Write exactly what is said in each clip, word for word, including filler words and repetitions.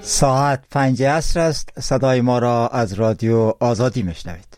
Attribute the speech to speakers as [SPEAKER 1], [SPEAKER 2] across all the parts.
[SPEAKER 1] ساعت پنج عصر است. صدای ما را از رادیو آزادی میشنوید.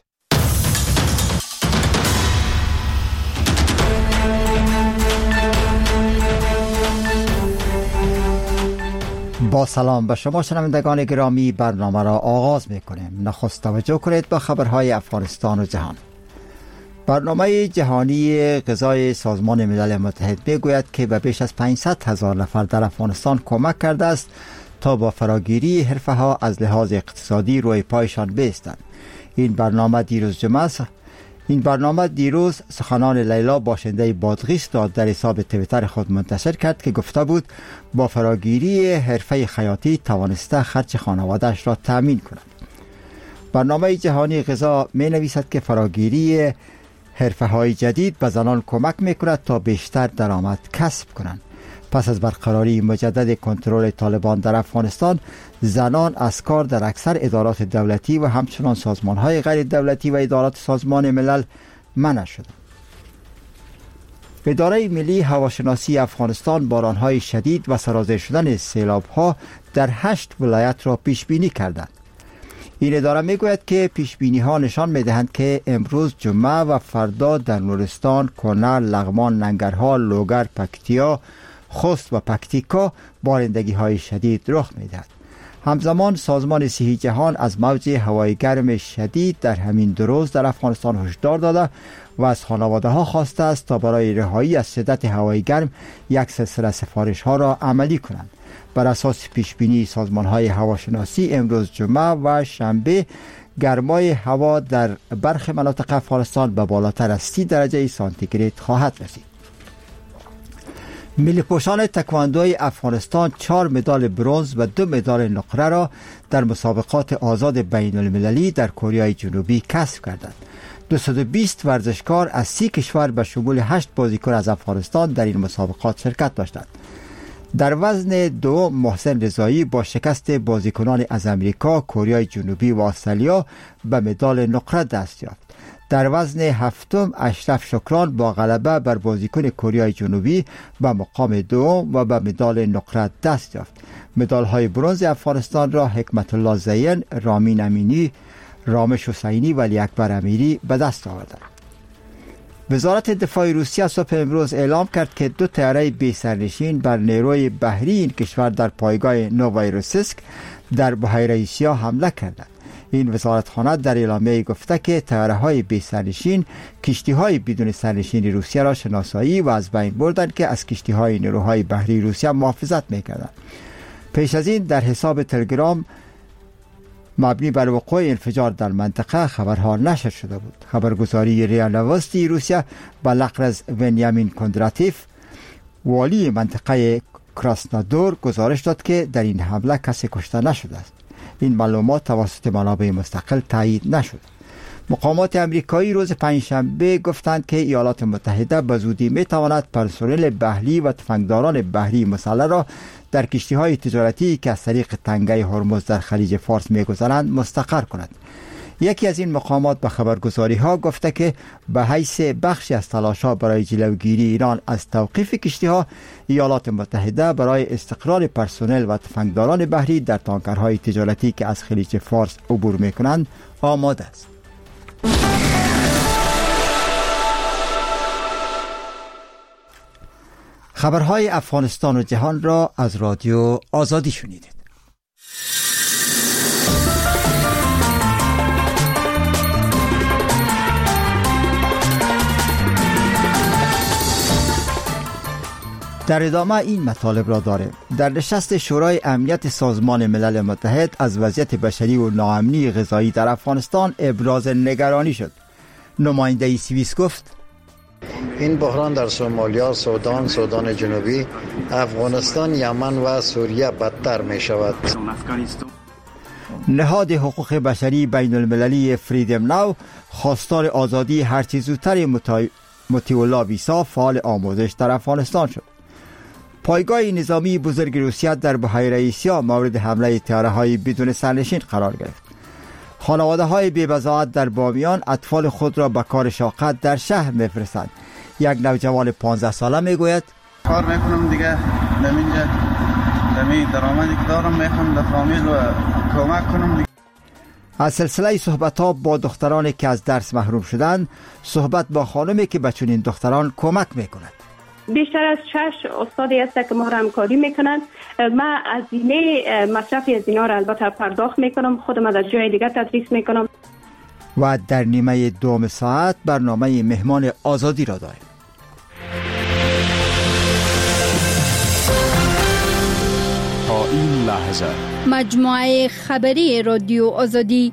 [SPEAKER 1] با سلام به شما شنوندگان گرامی، برنامه را آغاز میکنیم. نخست توجه کنید به خبرهای افغانستان و جهان. برنامه جهانی غذای سازمان ملل متحد میگوید که به بیش از پانصد هزار نفر در افغانستان کمک کرده است تا با فراگیری حرفه‌ها از لحاظ اقتصادی روی پایشان بایستند. این برنامه دیروز جمعه این برنامه دیروز سخنان لیلا باشنده بادغیس را در حساب توییتر خود منتشر کرد که گفته بود با فراگیری حرفه خیاطی توانسته خرج خانواده‌اش را تأمین کند. برنامه جهانی غذا می نویسد که فراگیری حرفه‌های جدید به زنان کمک می کند تا بیشتر درآمد کسب کنند. پس از برقراری مجدد کنترل طالبان در افغانستان، زنان از کار در اکثر ادارات دولتی و همچنان سازمان‌های غیر دولتی و ادارات سازمان ملل منع شدند. اداره ملی هواشناسی افغانستان باران‌های شدید و سرازیر شدن سیلاب‌ها در هشت ولایت را پیش بینی کردند. این اداره میگوید که پیش بینی ها نشان میدهند که امروز جمعه و فردا در نورستان، کنر، لغمان، ننگرهار، لوگر، پکتیا، خوست و پکتیکا بارندگی های شدید رخ میدهد. همزمان سازمان صحی جهان از موج هوای گرم شدید در همین دو روز در افغانستان هشدار داده و از خانواده ها خواسته است تا برای رهایی از شدت هوای گرم یک سلسله سفارش ها را عملی کنند. بر اساس پیش بینی سازمان های هواشناسی امروز جمعه و شنبه گرمای هوا در برخی مناطق افغانستان به بالاتر از سی درجه سانتیگراد خواهد رسید. ملی پوشان تکواندوی افغانستان چهار مدال برنز و دو مدال نقره را در مسابقات آزاد بین المللی در کره جنوبی کسب کردند. دویست و بیست ورزشکار از سی کشور به شمول هشت بازیکن از افغانستان در این مسابقات شرکت داشتند. در وزن دو محسن رضایی با شکست بازیکنان از امریکا، کره جنوبی و استرالیا به مدال نقره دست یافت. در وزن هفتم اشرف شکران با غلبه بر بازیکن کره جنوبی به مقام دوم و به مدال نقره دست یافت. مدال های برنز افغانستان را حکمت الله زین، رامین امینی، رامش حسینی و علی اکبر امیری به دست آوردند. وزارت دفاع روسیه صبح امروز اعلام کرد که دو طیاره بی سرنشین بر نیروی بحری این کشور در پایگاه نووایروسیسک در بحیره آسیا حمله کردند. این وزارتخانه در اعلامیه گفته که طیاره‌های بی سرنشین کشتی‌های بدون سرنشین روسیه را شناسایی و از بین بردند که از کشتی‌های نیروهای بحری روسیه محافظت می‌کردند. پیش از این در حساب تلگرام مبنی بر وقوع انفجار در منطقه خبرها نشر شده بود. خبرگزاری ریا نوستی روسیه به نقل ونیامین کندراتیف، والی منطقه کراسنودار، گزارش داد که در این حمله کسی کشته نشده است. این معلومات توسط منابع مستقل تایید نشد. مقامات امریکایی روز پنجشنبه گفتند که ایالات متحده به زودی میتواند پرسنل بحری و تفنگداران بحری مسلح را در کشتی‌های تجارتی که از طریق تنگه هرمز در خلیج فارس می‌گذرند مستقر کند. یکی از این مقامات به خبرگزاری‌ها گفته که به حیث بخشی از تلاش‌ها برای جلوگیری ایران از توقیف کشتی‌ها، ایالات متحده برای استقرار پرسنل و تفنگداران بحری در تانکرهای تجارتی که از خلیج فارس عبور می‌کنند آماده است. خبرهای افغانستان و جهان را از رادیو آزادی شنیدید. در ادامه این مطالب را داریم. در نشست شورای امنیت سازمان ملل متحد از وضعیت بشری و ناامنی غذایی در افغانستان ابراز نگرانی شد. نماینده سوئیس گفت
[SPEAKER 2] این بحران در سومالیا، سودان، سودان جنوبی، افغانستان، یمن و سوریه بدتر می شود.
[SPEAKER 1] نهاد حقوق بشری بین المللی فریدم ناو خواستار آزادی هرچی زودتر مطیع ویسا فعال آموزش در افغانستان شد. پایگاه نظامی بزرگ روسیه در بحیره آسیا مورد حمله طیاره‌های بدون سرنشین قرار گرفت. خانواده های بی‌بضاعت در بامیان اطفال خود را به کار شاقت در شهر می‌فرستند. یک نوجوان پانزده ساله میگوید
[SPEAKER 3] کار میکنم دیگه، نمینجا دمی درآمدی که دارم میخوام به فامیل و کمک کنم.
[SPEAKER 1] از سلسله صحبت‌ها با دخترانی که از درس محروم شدند، صحبت با خانمی که به چنین دختران کمک میکند.
[SPEAKER 4] بیشتر از شش استادی است که ما را همکاری میکنند. من هزینه مصرف از اینا را البته پرداخت میکنم، خودم از جای دیگر تدریس میکنم.
[SPEAKER 1] و در نیمه دوم ساعت برنامه مهمان آزادی را داریم.
[SPEAKER 5] تا این لحظه
[SPEAKER 6] مجموعه خبری رادیو آزادی.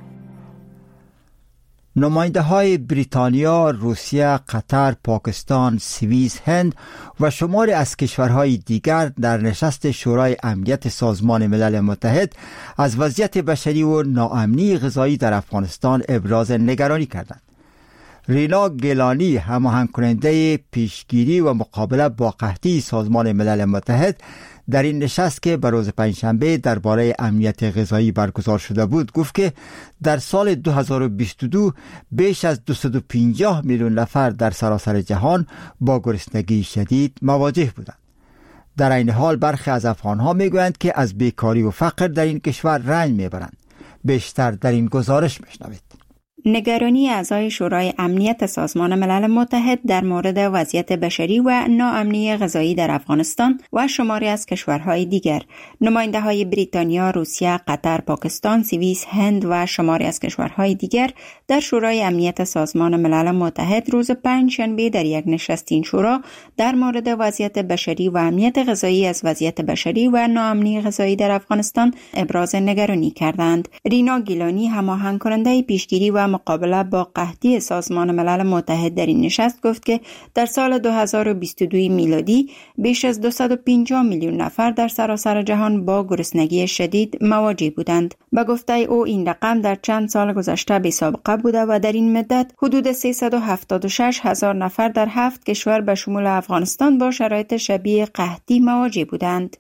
[SPEAKER 1] نماینده های بریتانیا، روسیه، قطر، پاکستان، سوئیس، هند و شماری از کشورهای دیگر در نشست شورای امنیت سازمان ملل متحد از وضعیت بشری و ناامنی غذایی در افغانستان ابراز نگرانی کردند. رینا گیلانی، هماهنگ کننده پیشگیری و مقابله با قحطی سازمان ملل متحد، در این نشست که به روز پنجشنبه درباره امنیت غذایی برگزار شده بود گفت که در سال دو هزار و بیست و دو بیش از دویست و پنجاه میلیون نفر در سراسر جهان با گرسنگی شدید مواجه بودند. در این حال برخی از افغانها میگویند که از بیکاری و فقر در این کشور رنج میبرند. بیشتر در این گزارش میشنوید.
[SPEAKER 7] نگرانی اعضای شورای امنیت سازمان ملل متحد در مورد وضعیت بشری و ناامنی غذایی در افغانستان و شماری از کشورهای دیگر. نماینده های بریتانیا، روسیه، قطر، پاکستان، سوئیس، هند و شماری از کشورهای دیگر در شورای امنیت سازمان ملل متحد روز پنجشنبه در یک نشست این شورا در مورد وضعیت بشری و امنیت غذایی از وضعیت بشری و ناامنی غذایی در افغانستان ابراز نگرانی کردند. رینا گیلانی، هماهنگ کننده پیشگیری و مقابله با قحطی سازمان ملل متحد در این نشست گفت که در سال دو هزار و بیست و دو میلادی بیش از دویست و پنجاه میلیون نفر در سراسر جهان با گرسنگی شدید مواجه بودند. به گفته او این رقم در چند سال گذشته بی سابقه بوده و در این مدت حدود سیصد و هفتاد و شش هزار نفر در هفت کشور به شمول افغانستان با شرایط شبیه قحطی مواجه بودند.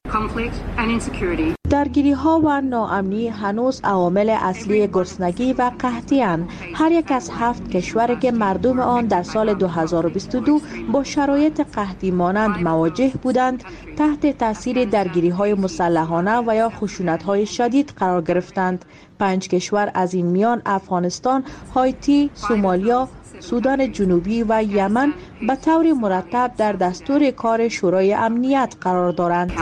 [SPEAKER 8] درگیری ها و ناامنی هنوز عوامل اصلی گرسنگی و قحطی اند. هر یک از هفت کشوری که مردم آن در سال دو هزار و بیست و دو با شرایط قحطی مانند مواجه بودند تحت تاثیر درگیری های مسلحانه و یا خشونت های شدید قرار گرفتند. پنج کشور از این میان افغانستان، هایتی، سومالیا، سودان جنوبی و یمن به طور مرتب در دستور کار شورای امنیت قرار دارند.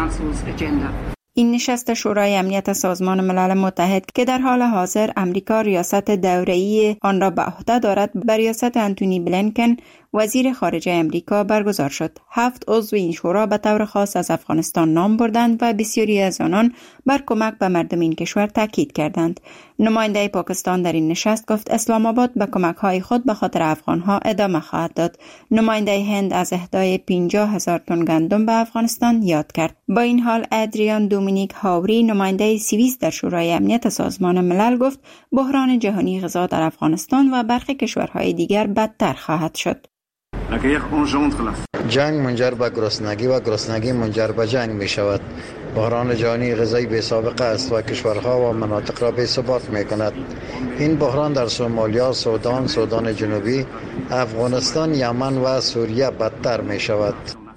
[SPEAKER 7] این نشست شورای امنیت سازمان ملل متحد که در حال حاضر امریکا ریاست دوره‌ای آن را به عهده دارد به ریاست انتونی بلینکن وزیر خارجه امریکا برگزار شد. هفت عضو این شورا به طور خاص از افغانستان نام بردند و بسیاری از آنان بر کمک به مردم این کشور تاکید کردند. نماینده پاکستان در این نشست گفت اسلام آباد به کمک‌های خود به خاطر افغان‌ها ادامه خواهد داد. نماینده هند از اهدای پنجاه هزار تن گندم به افغانستان یاد کرد. با این حال ادریان دومینیک هاوری، نماینده سوئیس در شورای امنیت سازمان ملل گفت بحران جهانی غذا در افغانستان و برخی کشورهای دیگر بدتر خواهد شد.
[SPEAKER 2] جنگ منجر به گرسنگی و گرسنگی منجر به جنگ می شود. بحران جهانی غذایی بی سابقه است و کشورها و مناطق را بی ثبات می کند. این بحران در سومالیا، سودان، سودان جنوبی، افغانستان، یمن و سوریه بدتر می شود.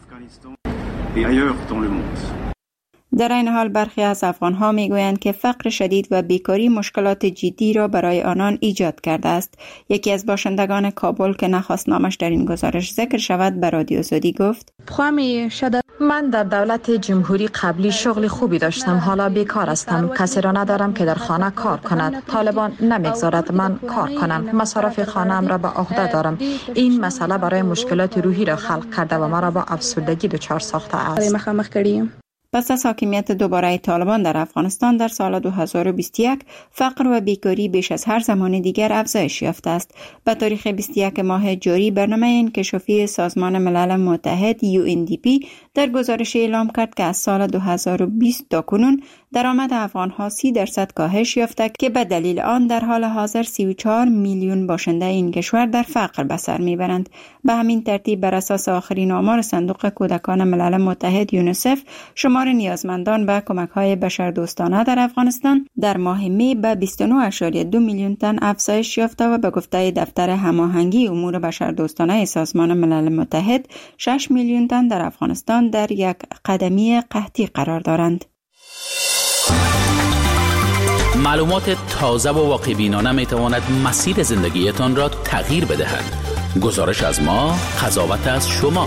[SPEAKER 7] در این حال برخی از افغانها میگویند که فقر شدید و بیکاری مشکلات جدی را برای آنان ایجاد کرده است. یکی از باشندگان کابل که نخواست نامش در این گزارش ذکر شود به رادیو آزادی گفت:
[SPEAKER 9] من در دولت جمهوری قبلی شغل خوبی داشتم، حالا بیکار هستم. کسی را ندارم که در خانه کار کند. طالبان نمیگذارد من کار کنم. مصارف خانه‌ام را به عهده دارم. این مسئله برای مشکلات روحی را خلق کرده و مرا با افسردگی دچار ساخته است.
[SPEAKER 7] پس از حاکمیت دوباره طالبان در افغانستان در سال دو هزار و بیست و یک، فقر و بیکاری بیش از هر زمان دیگر افزایش یافته است. به تاریخ بیست و یک ماه جاری برنامه انکشافی سازمان ملل متحد یو ان دی پی در گزارش اعلام کرد که از سال دو هزار و بیست تا کنون درآمد افغانها سی درصد کاهش یافته که به دلیل آن در حال حاضر سی و چهار میلیون باشنده این کشور در فقر به سر میبرند. به همین ترتیب بر اساس آخرین آمار صندوق کودکان ملل متحد یونیسف، شمار نیازمندان به کمک‌های بشردوستانه در افغانستان در ماه می به بیست و نه ممیز دو میلیون تن افزایش یافته و به گفته دفتر هماهنگی امور بشردوستانه سازمان ملل متحد شش میلیون تن در افغانستان در یک قدمی قحطی قرار دارند.
[SPEAKER 10] معلومات تازه و واقع بینانه می تواند مسیر زندگیتان را تغییر بدهد. گزارش از ما، قضاوت از شما.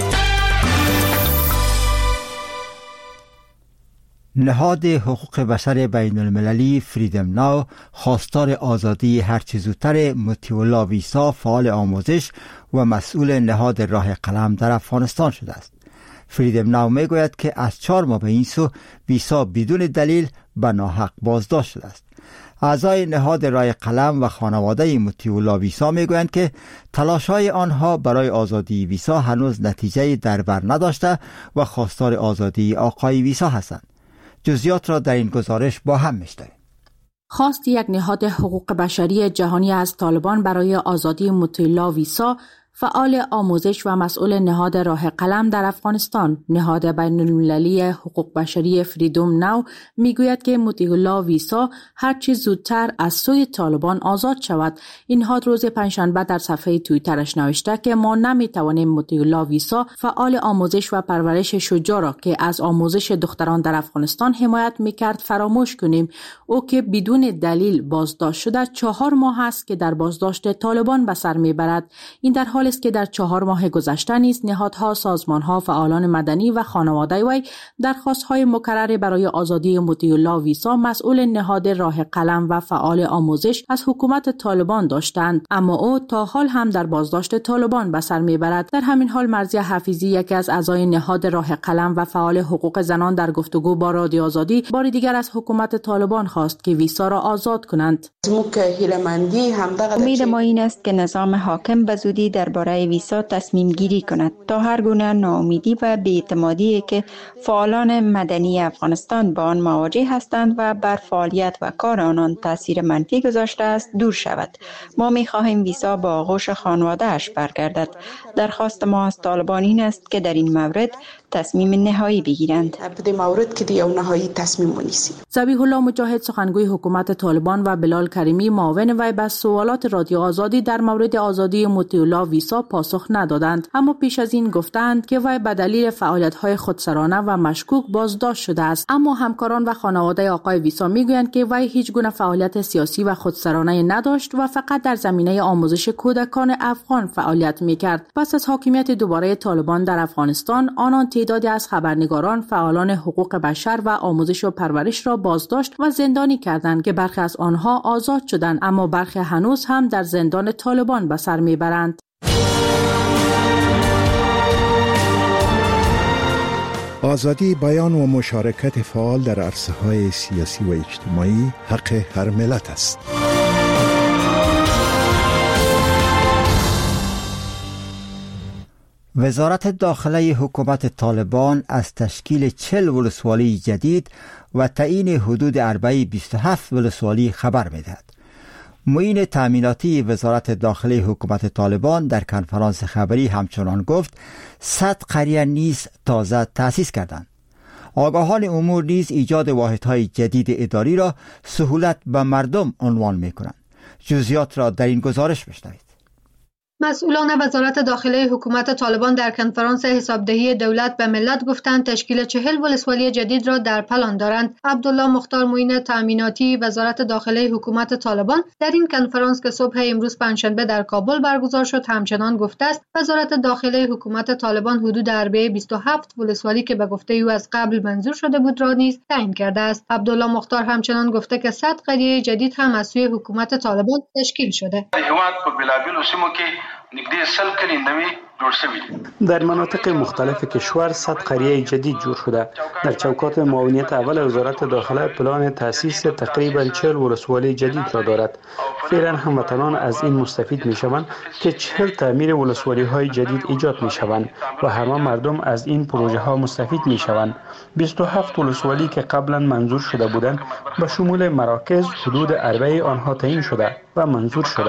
[SPEAKER 1] نهاد حقوق بشر بین المللی فریدم ناو خواستار آزادی هرچه زودتر مطیع ویسا، فعال آموزش و مسئول نهاد راه قلم در افغانستان شده است. فریدم ناو می گوید که از چهار ماه به این سو ویسا بدون دلیل به ناحق بازداشت شده است. اعضای نهاد راه قلم و خانواده مطیع ویسا می گویند که تلاش‌های آنها برای آزادی ویسا هنوز نتیجه در بر نداشته و خواستار آزادی آقای ویسا هستند. جزئیات را در این گزارش با هم میشنویم.
[SPEAKER 9] خواست یک نهاد حقوق بشری جهانی از طالبان برای آزادی مطیع ویسا، فعال آموزش و مسئول نهاد راه قلم در افغانستان، نهاد بین المللی حقوق بشری فریدم ناو میگوید که مطیع ویسا هرچی زودتر از سوی طالبان آزاد شود. این نهاد روز پنجشنبه در صفحه توییترش نوشته که ما نمیتوانیم مطیع ویسا، فعال آموزش و پرورش شجاع را که از آموزش دختران در افغانستان حمایت میکرد فراموش کنیم. او که بدون دلیل بازداشت شده چهار ماه است که در بازداشت طالبان به سر میبرد. این در حال است که در چهار ماه گذشته نیز نهادها، سازمانها، فعالان مدنی و خانواده وی درخواست‌های مکرر برای آزادی مطیع ویسا، مسئول نهاد راه قلم و فعال آموزش، از حکومت طالبان داشتند، اما او تا حال هم در بازداشت طالبان به سر میبرد. در همین حال مرضیه حفیظی، یکی از اعضای نهاد راه قلم و فعال حقوق زنان، در گفتگو با رادیو آزادی بار دیگر از حکومت طالبان خواست که ویسا را آزاد کنند.
[SPEAKER 7] امید ما این است که نظام حاکم به زودی در برای ویسا تصمیم گیری کند تا هر گونه ناامیدی و بی‌اعتمادی که فعالان مدنی افغانستان با آن مواجه هستند و بر فعالیت و کار آنان تاثیر منفی گذاشته است دور شود. ما می خواهیم ویسا با آغوش خانواده اش برگردد. درخواست ما از طالبان این است که در این مورد تصمیم نهایی بگیرند.
[SPEAKER 9] ذبیح الله مجاهد، سخنگوی حکومت طالبان، و بلال کریمی، معاون وی، به سوالات رادیو آزادی در مورد آزادی مطیع ویسا پاسخ ندادند، اما پیش از این گفتند که وی به دلیل فعالیت‌های خودسرانه و مشکوک بازداشت شده است. اما همکاران و خانواده آقای ویسا میگویند که وی هیچ گونه فعالیت سیاسی و خودسرانه نداشت و فقط در زمینه آموزش کودکان افغان فعالیت میکرد. پس از حاکمیت دوباره طالبان در افغانستان، آنان تعدادی از خبرنگاران، فعالان حقوق بشر و آموزش و پرورش را بازداشت و زندانی کردند که برخی از آنها آزاد شدند، اما برخی هنوز هم در زندان طالبان به سر میبرند.
[SPEAKER 11] آزادی بیان و مشارکت فعال در عرصه‌های سیاسی و اجتماعی حق هر ملت است.
[SPEAKER 1] وزارت داخله حکومت طالبان از تشکیل چهل ولسوالی جدید و تعیین حدود اربعه بیست و هفت ولسوالی خبر می‌دهد. معین تأمیناتی وزارت داخله حکومت طالبان در کنفرانس خبری همچنان گفت صد قریه نیز تازه تأسیس کردند. آگاهان امور نیز ایجاد واحدهای جدید اداری را سهولت به مردم عنوان می‌کنند. جزئیات را در این گزارش بشنوید.
[SPEAKER 12] مسئولان وزارت داخله حکومت طالبان در کنفرانس حسابدهی دولت به ملت گفتند تشکیل چهل ولسوالی جدید را در پلان دارند. عبدالله مختار، معین تأمیناتی وزارت داخله حکومت طالبان، در این کنفرانس که صبح امروز پنجشنبه در کابل برگزار شد همچنان گفته است وزارت داخله حکومت طالبان حدود اربعه بیست و هفت ولسوالی که به گفته او از قبل منظور شده بود را نیز تعیین کرده است. عبدالله مختار همچنان گفته که صد قریه جدید هم از سوی حکومت طالبان تشکیل شده.
[SPEAKER 13] در مناطق مختلف کشور صد قریه جدید جور شده. در چوکات معاونیت اول وزارت داخله پلان تأسیس تقریبا چهل ولسوالی جدید را دارد. فعلا هموطنان از این مستفید می شوند که چهل تعمیر ولسوالی های جدید ایجاد می شوند و همه مردم از این پروژه ها مستفید می شوند. بیست و هفت ولسوالی که قبلا منظور شده بودند به شمول مراکز حدود اربعه آنها تعیین شده و منظور شده.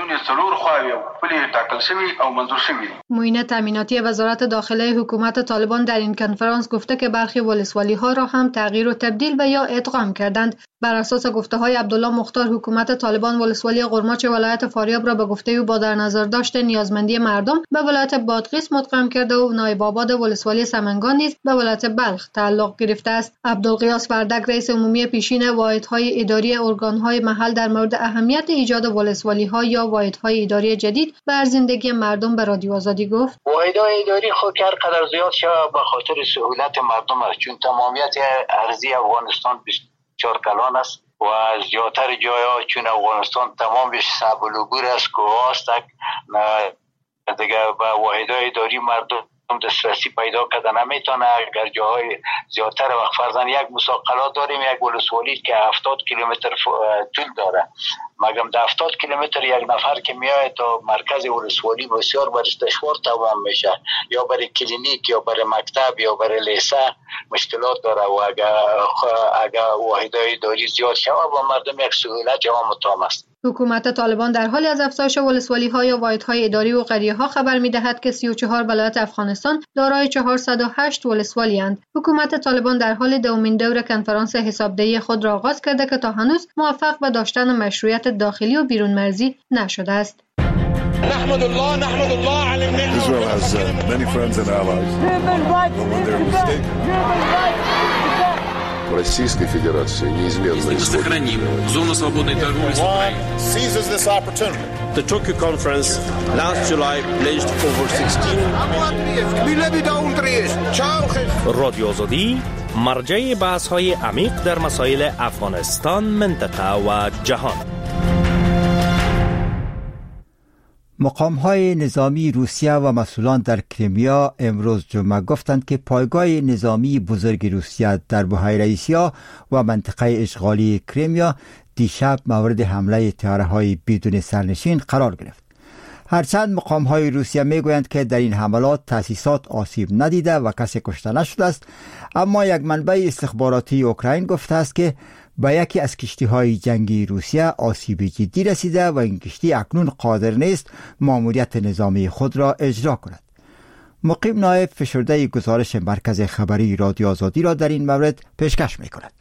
[SPEAKER 12] معین تأمیناتی وزارت داخله حکومت طالبان در این کنفرانس گفته که برخی ولسوالی ها را هم تغییر و تبدیل و یا ادغام کردند. بر اساس گفته‌های عبدالله مختار، حکومت طالبان ولسوالی قرماچ ولایت فاریاب را به گفته او با در نظر داشته نیازمندی مردم به ولایت بادغیس مدغم کرده و نایب آباد ولسوالی سمنگان نیز به ولایت بلخ تعلق گرفته است. عبدالقیاس وردک، رئیس عمومی پیشین واحدهای اداری ارگان‌های محل، در مورد اهمیت ایجاد ولسوالی‌ها یا واحدهای اداری جدید بر زندگی مردم به رادیو آزادی گفت:
[SPEAKER 14] واحدهای اداری خود هر قدر زیاد شود به خاطر سهولت مردم است، چون تمامیت ارضی افغانستان بسیار کلان است و زیادتر جای‌ها چون افغانستان تمامش صعب العبور است، کوه‌هاست، دیگه به واحدهای اداری مردم دسترسی پیدا کردن نمیتونه. اگر جاهای زیادتر وقت فرضاً یک مساقلات داریم، یک ولسوالی که هفتاد کیلومتر طول داره، مگم در هفتاد کیلومتر یک نفر که میاد تا مرکز ولسوالی بسیار برش دشوار تمام میشه، یا برای کلینیک یا برای مکتب یا برای لیسه مشکلات داره و اگر اگر واحدهای اداری زیاد شود و مردم یک سهولت جواب تام است.
[SPEAKER 12] حکومت طالبان در حالی از افزایش ولسوالی‌ها یا واحدهای اداری و قریه‌ها خبر می‌دهد که سی و چهار ولایت افغانستان دارای چهارصد و هشت ولسوالی‌اند. حکومت طالبان در حال دومین دور کنفرانس حسابدهی خود را آغاز کرده که تا هنوز موفق به داشتن مشروعیت داخلی و بیرون مرزی نشده است.
[SPEAKER 15] نحمد الله نحمد الله على النعمة. Israel has uh, many friends and allies. When they're mistaken. Российской Федерации неизменно
[SPEAKER 16] сохраним зону свободной торговли с Украиной.
[SPEAKER 15] Seizes this opportunity.
[SPEAKER 17] The Tokyo conference last July pledged over sixteen
[SPEAKER 18] رادیو آزادی مرجع بحث‌های عمیق در مسائل افغانستان، منطقه و جهان.
[SPEAKER 1] مقام‌های نظامی روسیه و مسئولان در کریمیا امروز جمعه گفتند که پایگاه نظامی بزرگ روسیه در بحیره آسیا و منطقه اشغالی کریمیا دیشب مورد حمله طیاره‌های بدون سرنشین قرار گرفت. هرچند مقام‌های روسیه میگویند که در این حملات تأسیسات آسیب ندیده و کسی کشته نشده است، اما یک منبع استخباراتی اوکراین گفته است که به یکی از کشتی‌های جنگی روسیه آسیب جدی رسیده و این کشتی اکنون قادر نیست ماموریت نظامی خود را اجرا کند. مقیم نایب فشرده گزارش مرکز خبری رادیو آزادی را در این مورد پیشکش می‌کند.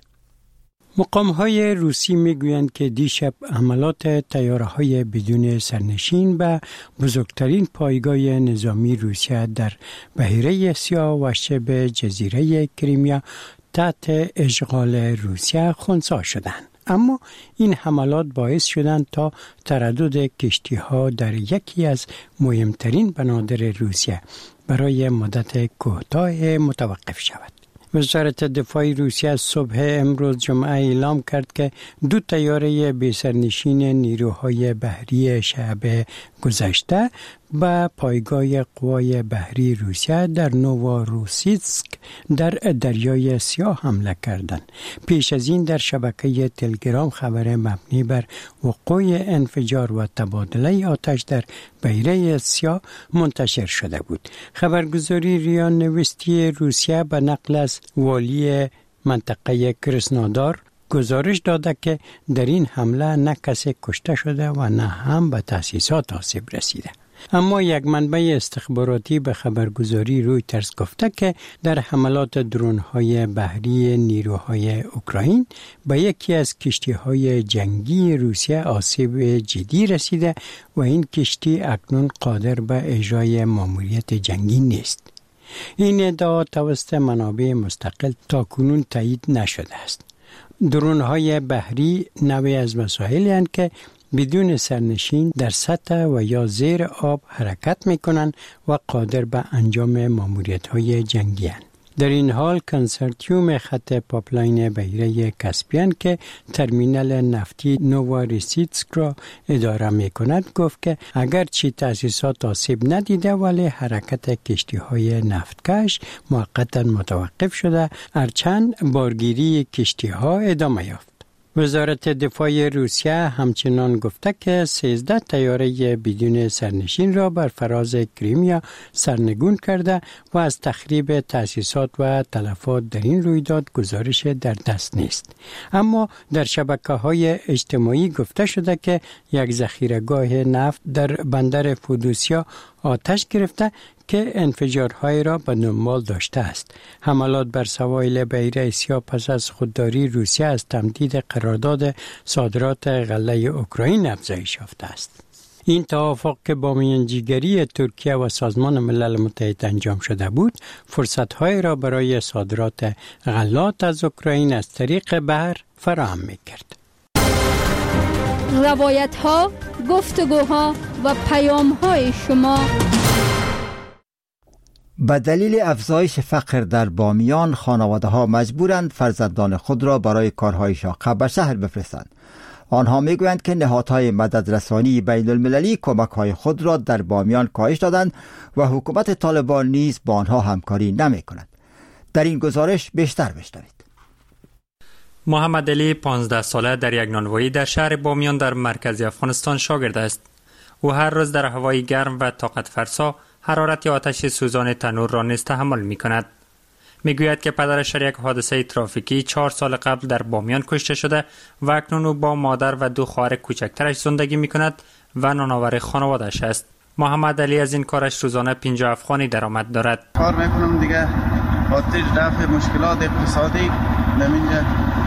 [SPEAKER 19] مقام‌های روسی میگویند که دیشب حملات طیاره‌های بدون سرنشین به بزرگترین پایگاه نظامی روسیه در بحیره آسیا و شبه جزیره کریمیا تحت اشغال روسیه خنثی شدند. اما این حملات باعث شدند تا تردد کشتی‌ها در یکی از مهمترین بنادر روسیه برای مدت کوتاه متوقف شود. وزارت دفاع روسیه صبح امروز جمعه اعلام کرد که دو طیاره بی‌سرنشین نیروهای بحری شب گذشته به پایگاه قوای بحری روسیه در نوواروسیسک در دریای سیاه حمله کردند. پیش از این در شبکه تلگرام خبر مبنی بر وقوع انفجار و تبادله آتش در بحیره سیاه منتشر شده بود. خبرگزاری ریا نوستی روسیه به نقل از والی منطقه کرسنودار گزارش داده که در این حمله نه کسی کشته شده و نه هم به تأسیسات آسیب رسیده. اما یک منبع استخباراتی به خبرگزاری رویترز گفته که در حملات درون‌های بحری نیروهای اوکراین به یکی از کشتی‌های جنگی روسیه آسیب جدی رسیده و این کشتی اکنون قادر به اجرای ماموریت جنگی نیست. این ادعا توسط منابع مستقل تاکنون تایید نشده است. درون‌های بحری نوعی از وسایلی هستند که بدون سرنشین در سطح و یا زیر آب حرکت می‌کنند و قادر به انجام ماموریت‌های جنگی هستند. در این حال کنسرتیوم خط پاپلاین بحیره کاسپیان که ترمینال نفتی نوواروسیسک را اداره می‌کند گفت که اگرچه تأسیسات آسیب ندیده ولی حرکت کشتی‌های نفتکش موقتا متوقف شده، هرچند بارگیری کشتی‌ها ادامه یافت. وزارت دفاع روسیه همچنان گفته که سیزده طیاره بدون سرنشین را بر فراز کریمیا سرنگون کرده و از تخریب تأسیسات و تلفات در این رویداد گزارش در دست نیست. اما در شبکه‌های اجتماعی گفته شده که یک ذخیره‌گاه نفت در بندر فودوسیا آتش گرفته که انفجارهای را به دنبال داشته است. حملات بر سواحل بحیره سیاه پس از خودداری روسیه از تمدید قرارداد صادرات غله اوکراین افزایش یافته است. این توافق که با میانجیگری ترکیه و سازمان ملل متحد انجام شده بود، فرصت‌های را برای صادرات غلات از اوکراین از طریق بحر فراهم می‌کرد.
[SPEAKER 6] روایت‌ها، گفتگوها و پیام‌های شما.
[SPEAKER 1] به دلیل افزایش فقر در بامیان، خانواده‌ها مجبورند فرزندان خود را برای کارهای شاقه به شهر بفرستند. آنها میگویند که نهادهای مددرسانی بین المللی کمک‌های خود را در بامیان کاهش دادند و حکومت طالبان نیز با آنها همکاری نمی‌کند. در این گزارش بیشتر بشنوید.
[SPEAKER 20] محمد علی پانزده ساله در یک نانوایی در شهر بامیان در مرکز افغانستان شاگرد است. او هر روز در هوای گرم و طاقت فرسا حرارت آتش سوزان تنور را نیز تحمل می‌کند. میگوید که پدرش در یک حادثه ترافیکی چهار سال قبل در بامیان کشته شده و اکنون او با مادر و دو خواهر کوچکترش زندگی می‌کند و نانآور خانواده‌اش است. محمد علی از این کارش روزانه پنجاه افغانی درآمد دارد.
[SPEAKER 3] کار میکنم دیگه خاطر رفع مشکلات اقتصادی نمی‌جا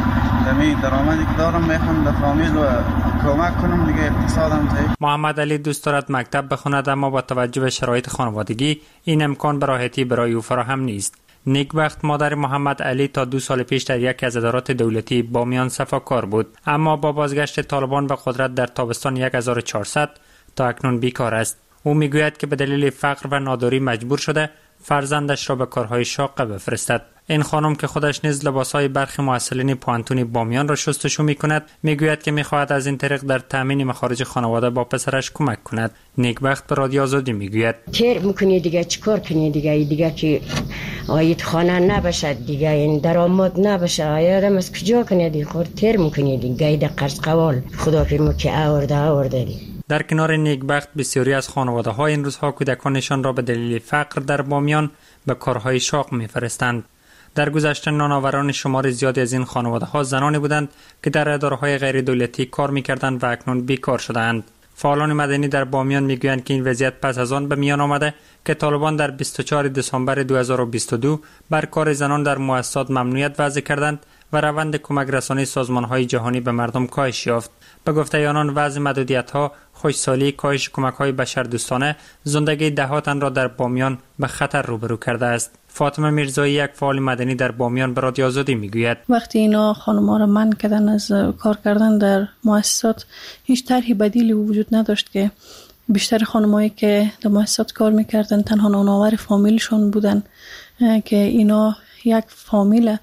[SPEAKER 3] نمی درآمدی که دارم میخوام به فامیل و کمک کنم دیگه اقتصادم ضعیف.
[SPEAKER 20] محمد علی دوست دارد مکتب بخواند، اما با توجه به شرایط خانوادگی این امکان به راحتی برای او فراهم نیست. نیکبخت مادر محمد علی تا دو سال پیش در یکی از ادارات دولتی بامیان صفاکار بود، اما با بازگشت طالبان به قدرت در تابستان هزار و چهارصد تا اکنون بیکار است. او میگوید که به دلیل فقر و ناداری مجبور شده فرزندش را به کارهای شاقه بفرستد. این خانم که خودش نیز لباسهای برخی محصلین پوانتون بامیان را شستشو میکند، میگوید که میخواهد از این طریق در تامین مخارج خانواده با پسرش کمک کند. نیکبخت به رادیو آزادی میگوید
[SPEAKER 21] تیر میکنی دیگه، چیکار کنی دیگه؟ دیگه که آید خانه نباشه دیگه، این درآمد نباشه، آیادم از کجا کنی دیگه؟ خود تیر میکنی دیگه، ایده قرض قوال خدا فرمو که آورده آورده دی.
[SPEAKER 20] در کنار نیکبخت بسیاری از خانواده ها این روزها کودکانشان را به دلیل فقر در بامیان به کارهای شاق میفرستند. در گذشته نانآوران شمار زیادی از این خانواده ها زنانی بودند که در اداره‌های غیر دولتی کار می‌کردند و اکنون بیکار شده‌اند. فعالان مدنی در بامیان میگویند که این وضعیت پس از آن به میان آمده که طالبان در بیست و چهارم دسامبر دو هزار و بیست و دو بر کار زنان در مؤسسات ممنوعیت وضع کردند و روند کمک رسانی سازمان‌های جهانی به مردم کاهش یافت. به گفته آنان وضع محدودیت‌ها، خشکسالی، کاهش کمک‌های بشردوستانه زندگی دهاتان را در بامیان به خطر روبرو کرده است. فاطمه میرزایی یک فعال مدنی در بامیان به رادیو آزادی میگوید
[SPEAKER 22] وقتی اینا خانم‌ها را منع کردن از کار کردن در مؤسسات، هیچ طرحی بدیلی وجود نداشت که بیشتر خانم‌هایی که در مؤسسات کار میکردن تنها نانآور فامیلشون بودن که اینا یک فامیل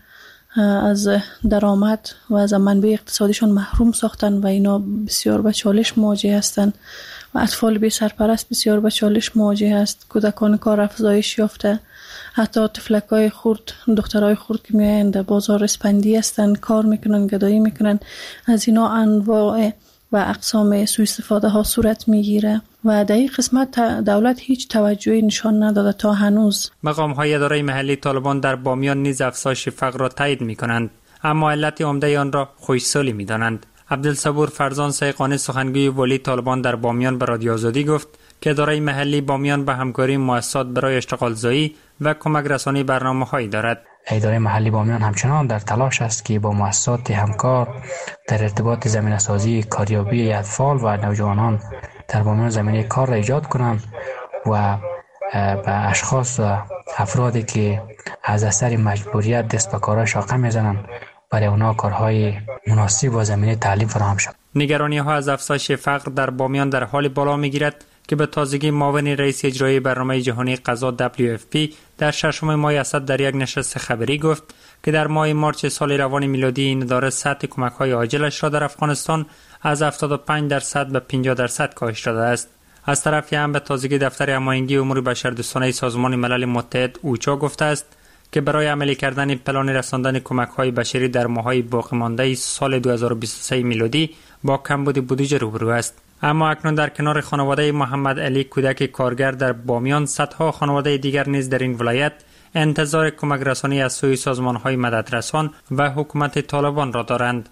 [SPEAKER 22] از درآمد و از منبع اقتصادیشون محروم ساختن و اینا بسیار به چالش مواجه هستند و اطفال بی سرپرست بسیار به چالش مواجه است. کودکان کار افزایش یافته، حتی طفلکای خرد، دخترای خرد که میایند در بازار اسپندی هستن، کار میکنن، گدایی میکنن. از اینا انواع و اقسام سوء استفاده ها صورت میگیره و در این قسمت دولت هیچ توجهی نشان نداده تا هنوز.
[SPEAKER 20] مقام های اداره محلی طالبان در بامیان نیز افزایش فقر را تایید میکنند، اما علت عمده آن را خشکسالی میدانند. عبدالصبور فرزان سیقانی سخنگوی ولی طالبان در بامیان به رادیو آزادی گفت که اداره محلی بامیان به همکاری مؤسسات برای اشتغال زایی و کمک رسانی برنامه‌هایی دارد.
[SPEAKER 23] اداره محلی بامیان همچنان در تلاش است که با مؤسسات همکار در ارتباط زمینه‌سازی کاریابی اطفال و نوجوانان در بامیان زمینه کار را ایجاد کنند و به اشخاص و افرادی که از اثر مجبوریت دست به کارهای شاقه میزنند برای اونا کارهای مناسب و زمینه تعلیم فراهم شود.
[SPEAKER 20] نگرانی ها از افزایش فقر در بامیان در حال بالا میگیرد که به تازگی معاون رئیس اجرایی برنامه جهانی غذا دبلیو اف پی در ششم ماه اسد در یک نشست خبری گفت که در ماه مارس سال روان میلادی این اداره سطح کمک‌های عاجلش را در افغانستان از هفتاد و پنج درصد به پنجاه درصد کاهش داده است. از طرفی هم به تازگی دفتر هماهنگی امور بشردوستانه سازمان ملل متحد اوچا گفته است که برای عملی کردن پلان رساندن کمک‌های بشری در ماه‌های باقی مانده سال دو هزار و بیست و سه میلادی با کمبود بودجه روبرو است. اما اکنون در کنار خانواده محمد علی کودک کارگر در بامیان، صدها خانواده دیگر نیز در این ولایت انتظار کمک رسانی از سوی سازمان‌های مددرسان و حکومت طالبان را دارند.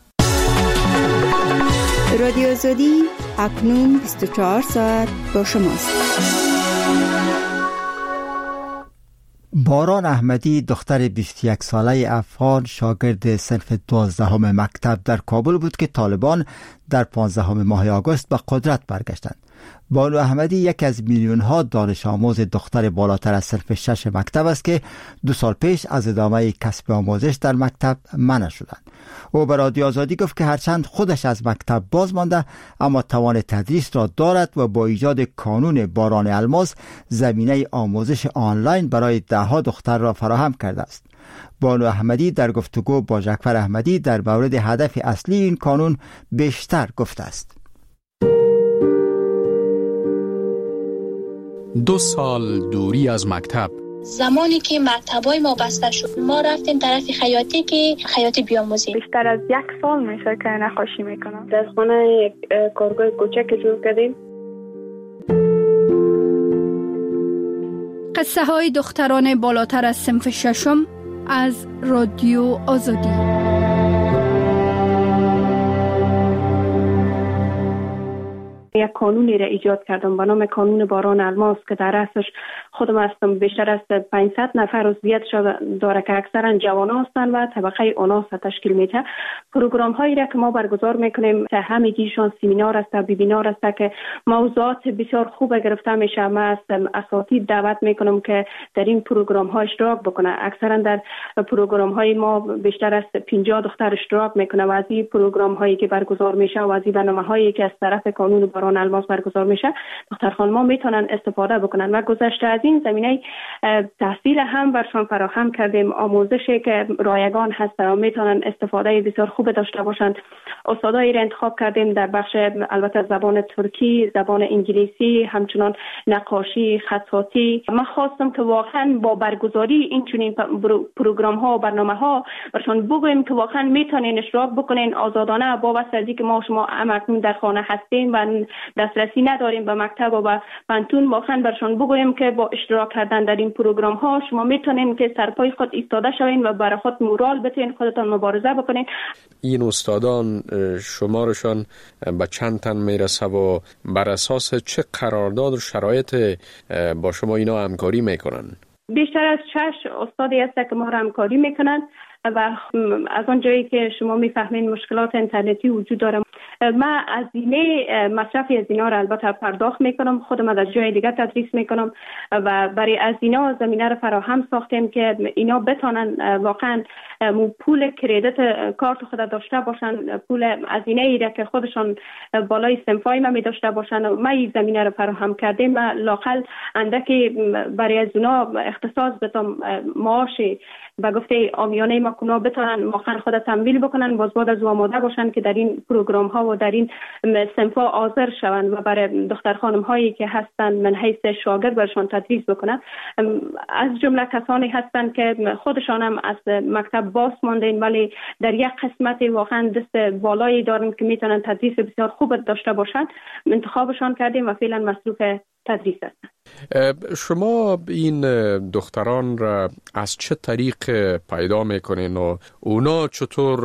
[SPEAKER 7] رادیو آزادی اکنون بیست و چهار ساعت با شماست.
[SPEAKER 1] باران احمدی دختر بیست و یک ساله افغان شاگرد صنف دوازدهم مکتب در کابل بود که طالبان در پانزدهم ماه آگوست به قدرت برگشتند. بانو احمدی یک از میلیون ها دانش آموز دختر بالاتر از صنف شش مکتب است که دو سال پیش از ادامه کسب آموزش در مکتب منع شدند. او به رادیو آزادی گفت که هرچند خودش از مکتب باز مانده اما توان تدریس را دارد و با ایجاد کانون باران الماس زمینه آموزش آنلاین برای ده ها دختر را فراهم کرده است. بانو احمدی در گفتگو با جعفر احمدی در مورد هدف اصلی این کانون بیشتر گفته است.
[SPEAKER 10] دو سال دوری از مکتب.
[SPEAKER 4] زمانی که مکتبای ما بسته شد ما رفتیم طرف خیاطی که خیاطی بیاموزیم.
[SPEAKER 5] بیشتر از یک سال میشه که نقاشی میکنم. در خانه یک کارگاه کوچک جور کردیم.
[SPEAKER 6] قصه های دختران بالاتر از صنف ششم از رادیو آزادی.
[SPEAKER 5] یک قانونی را ایجاد کردم به نام قانون باران الماس که در اصلش خودم هستم بیشتر از پانصد نفر عضویتش داره که اکثرا جوان هستند و طبقه اوناس تشکیل میده. پروگرام هایی را که ما برگزار میکنیم که همگیشون سمینار است، وبینار است که موضوعات بسیار خوب گرفته میشه. ما از اساتید دعوت میکنم که در این پروگرام ها اشتراک بکنه. اکثرا در پروگرام های ما بیشتر از پنجاه دختر اشتراک میکنه و از این پروگرام هایی که برگزار میشه و از این برنامه هایی که از طرف قانون باران الماس برگزار میشه دختر خانم‌ها میتونن استفاده بکنن و گذشته از این زمینه تحصیل هم برشان فراهم کردیم. آموزشی که رایگان هست و میتونن استفاده بسیار خوب داشته باشند. استادایی را انتخاب کردیم در بخش البته زبان ترکی، زبان انگلیسی، همچنان نقاشی، خطاطی. من خواستم که واقعا با برگزاری این چنین پروگرام ها و برنامه ها برشان بگوییم که واقعا میتونین اشتراک بکنین آزادانه با واسطه که ما شما همکنون در خانه هستیم و دسترسی نداریم به مکتب و به پانتون. واقعا برشان بگوییم که با اشتراک کردن در این پروگرام ها شما میتونین که سرپای خود ایستاده شوین و برای خود مورال بتین خودتان مبارزه بکنین.
[SPEAKER 8] این استادان شمارشان به چند تن میرسه و بر اساس چه قرارداد و شرایط با شما اینا همکاری میکنن؟
[SPEAKER 5] بیشتر از شش استادی هست که ما را همکاری میکنن و از آن جایی که شما میفهمین مشکلات اینترنتی وجود داره. من از اینه مصرفی از اینا را البته پرداخت میکنم، خودم از جای دیگه تدریس میکنم و برای از اینا زمینه را فراهم ساختیم که اینا بتونن واقعا پول کردیت کارت خود داشته باشن، پول از اینه ایره که خودشان بالای صنفای ما می داشته باشن و ما این زمینه را فراهم کردیم و لاقل اندکی برای از اونا اختصاص بتم معاشی و گفته آمیانه ما کنا بتونن واقعا خود تمویل بکنن، باز بعد از آماده باشن که در این پروگرام ها و در این صنفا حاضر شوند و برای دختر خانم هایی که هستن من حیث شاگرد برشان تدریس بکنن. از جمله کسانی هستن که خودشان هم از مکتب باز ماندین ولی در یک قسمت واقعا دست بالایی دارن که میتونن تدریس بسیار خوب داشته باشن. انتخابشان کردیم و فعلا مصروف تدریس هستن.
[SPEAKER 8] شما این دختران را از چه طریق پیدا میکنین و اونا چطور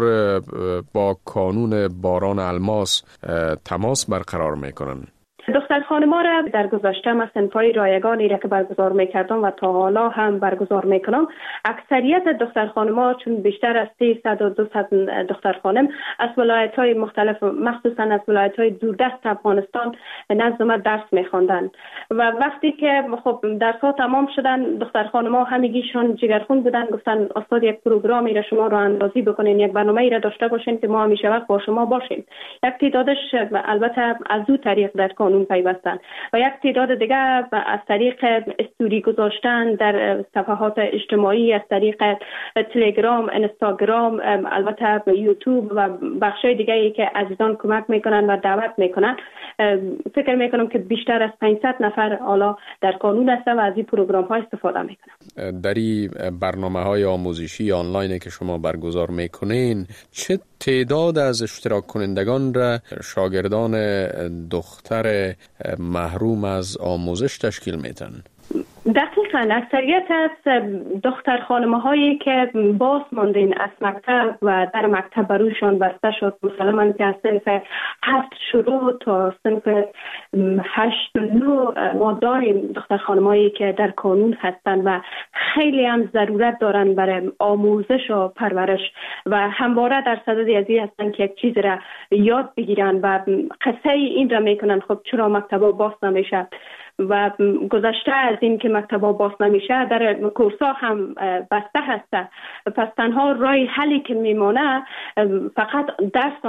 [SPEAKER 8] با قانون باران الماس تماس برقرار میکنن؟
[SPEAKER 5] دختر خانم‌ها را در گذشته من صنفای رایگانی را که برگزار میکردم و تا حالا هم برگزار میکنم، اکثریت دختر خانم‌ها چون بیشتر از سیصد و دویست دختر خانم از ولایت‌های مختلف مخصوصا از ولایت‌های دوردست افغانستان نزد ما درس می‌خواندند و وقتی که خب درس‌ها تمام شدن دختر خانم‌ها همگیشون جگرخون بودن، گفتن استاد یک پروگرامی را شما راه اندازی بکنین، یک برنامه‌ای را داشته باشین که ما همیشه وقت با شما باشیم. یک تعدادش البته از دو طریق در قانون پیوستن و یک تعداد دیگه از طریق استوری گذاشتن در صفحات اجتماعی، از طریق تلگرام، اینستاگرام، البته یوتیوب و بخشای دیگه ای که عزیزان کمک میکنن و دعوت میکنن. فکر میکنم که بیشتر از پانصد نفر حالا در قانون هست و از این پروگرام ها استفاده میکنن.
[SPEAKER 8] در این برنامه های آموزشی آنلاین که شما برگزار میکنین چه تعداد از اشتراک کنندگان را شاگردان دختر محروم از آموزش تشکیل میدن؟
[SPEAKER 5] دقیقاً دقیقاً اکثریت از دختر خانم هایی که باز ماندین از مکتب و در مکتب بروشان بسته شد، مثلا که از صنف هفت شروع تا صنف هشت و نه ما داریم دختر خانم هایی که در کانون هستند و خیلی هم ضرورت دارن برای آموزش و پرورش و همواره در صدد ازی هستن که یک چیز را یاد بگیرن و قصه این را میکنن خب چرا مکتبا باز نمیشه و گذشته از این که مکتبا باز نمیشه در کورسا هم بسته هسته، پس تنها راه حلی که میمانه فقط درس